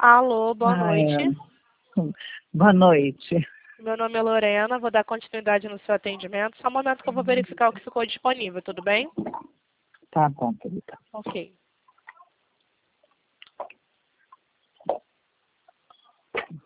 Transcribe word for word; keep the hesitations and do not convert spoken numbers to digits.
Alô, boa Ah, noite. é. Boa noite. Meu nome é Lorena, vou dar continuidade no seu atendimento. Só um momento que eu vou verificar o que ficou disponível, tudo bem? Tá bom, querida. Ok.